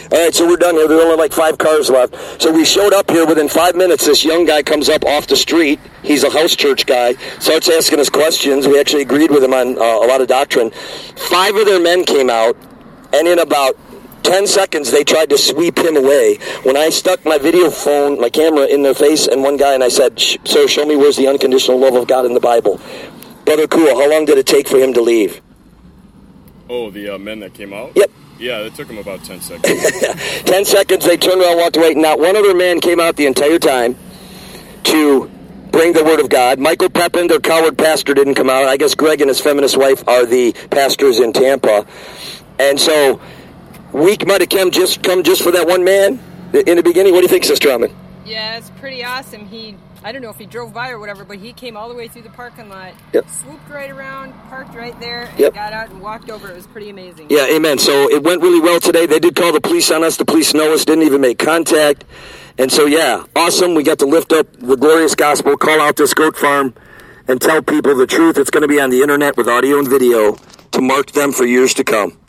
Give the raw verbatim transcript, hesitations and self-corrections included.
All right, so we're done here. There are only like five cars left. So we showed up here. Within five minutes, this young guy comes up off the street. He's a house church guy. Starts asking us questions. We actually agreed with him on uh, a lot of doctrine. Five of their men came out, and in about ten seconds, they tried to sweep him away. When I stuck my video phone, my camera, in their face and one guy, and I said, sir, show me where's the unconditional love of God in the Bible. Brother Cool, how long did it take for him to leave? Oh, the uh, men that came out? Yep. Yeah, it took them about ten seconds. ten seconds, they turned around and walked away. Not one other man came out the entire time to bring the word of God. Michael Pepin, their coward pastor, didn't come out. I guess Greg and his feminist wife are the pastors in Tampa. And so we might have come just, come just for that one man in the beginning. What do you think, Sister Amin? Yeah, it's pretty awesome. He, I don't know if he drove by or whatever, but he came all the way through the parking lot, yep. swooped right around, parked right there, and yep. got out and walked over. It was pretty amazing. Yeah, amen. So it went really well today. They did call the police on us. The police know us, didn't even make contact. And so, yeah, awesome. We got to lift up the glorious gospel, call out this goat farm, and tell people the truth. It's going to be on the internet with audio and video to mark them for years to come.